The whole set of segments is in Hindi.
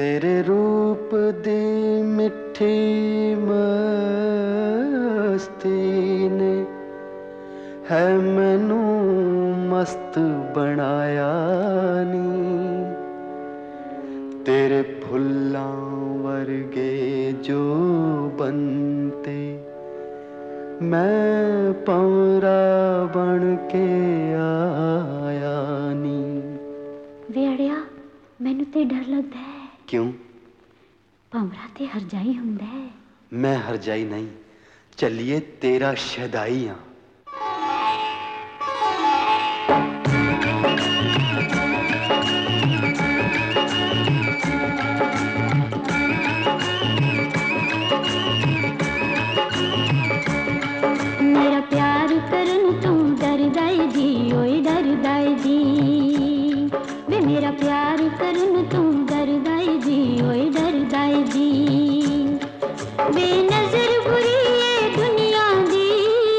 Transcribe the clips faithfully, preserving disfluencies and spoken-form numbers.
तेरे रूप दी मिठी मस्ती ने है मैनू मस्त बनाया नी। तेरे फुल्लां वर्गे जो बनते मैं पौरा बन के आया नी। वे अड़िया मैनू ते डर लगदा है। क्यों? भंवरा ते हरजाई हुंदा है। मैं हरजाई नहीं, चलिए तेरा शहदाई हाँ। मेरा प्यार करन तू डरदाई जी, ओए डरदाई जी। वे मेरा प्यार करन तू डरदाई जी, ओए डरदाई जी। वे नजर बुरी है दुनिया दी।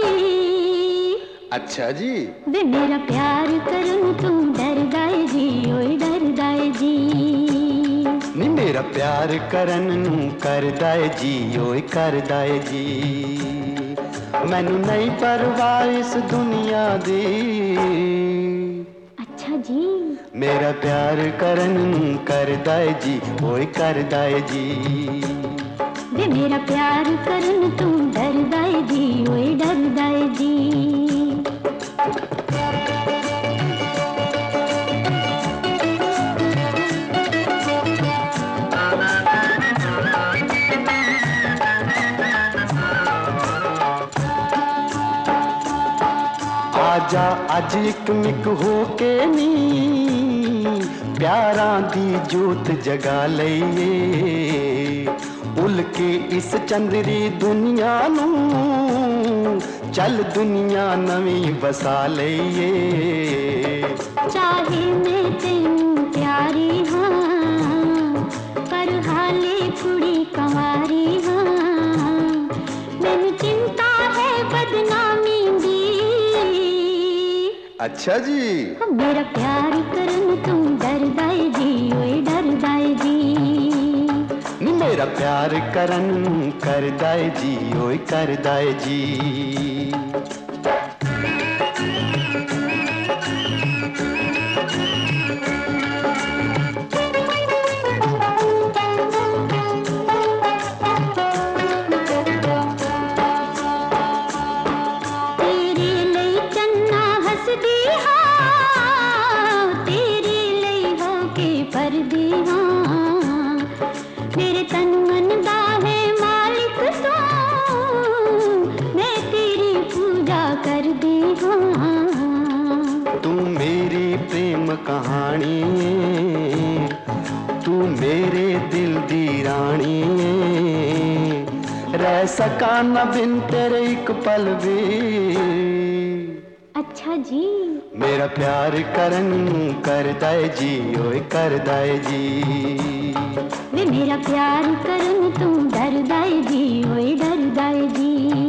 अच्छा जी। वे मेरा प्यार करन तू डरदाई जी, ओए डरदाई जी। नी मेरा प्यार करन नू करदाए जी, ओए करदाए जी। मैनू नहीं परवाह इस दुनिया दी। अच्छा जी। मेरा प्यार करन नू करदाए जी, ओए करदाए जी। वे मेरा प्यार करन तू डरदाए जी, ओए डरदाए जी। आजा अज इक मिक हो के नी, प्यारां दी जोत जगा लईए। उल के इस चंदरी दुनिया नू चल दुनिया नवीं बसा लईए। चाहे मैं तेनू प्यारी हाँ, पर हाले कुड़ी कंवारी हाँ। मैनू चिंता है बदनामी दी। अच्छा जी। मेरा प्यार करन तू डरदाए जी, ओए डरदाए जी। नी मेरा प्यार करन करदाए जी, ओए करदाए जी। मेरे तन मन दा है मालिक तू, मैं तेरी पूजा कर दी हाँ। तू मेरी प्रेम कहानी है, तू मेरे दिल दी रानी है। रह सका न बिन तेरे एक पल भी। अच्छा जी। मेरा प्यार करन करदाए जी, ओए करदाए जी। वे मेरा प्यार करन तू डरदाए जी, ओए डरदाए जी।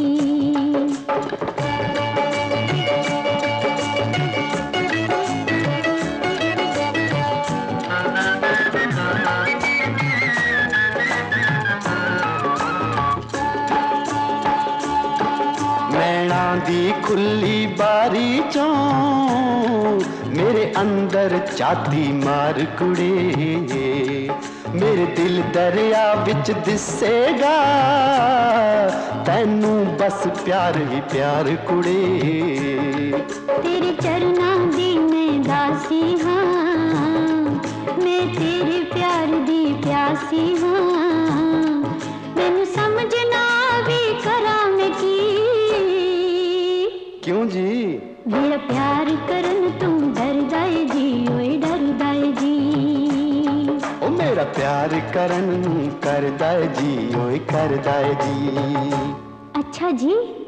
नैना दी खुली बारी चों मेरे अंदर चाती मार कुड़े। मेरे दिल दरिया विच दिसेगा, तैनू बस प्यार ही प्यार कुड़े। तेरे चरनां दी मैं दासी हाँ, मैं तेरे प्यार दी प्यासी हाँ। मैनू समझना भी करां मैं की। क्यों जी? मेरा प्यार करन तू डरदाए जी, ओए डरदाए जी। ओ मेरा प्यार करन करदाए जी, ओए करदाए जी। अच्छा जी।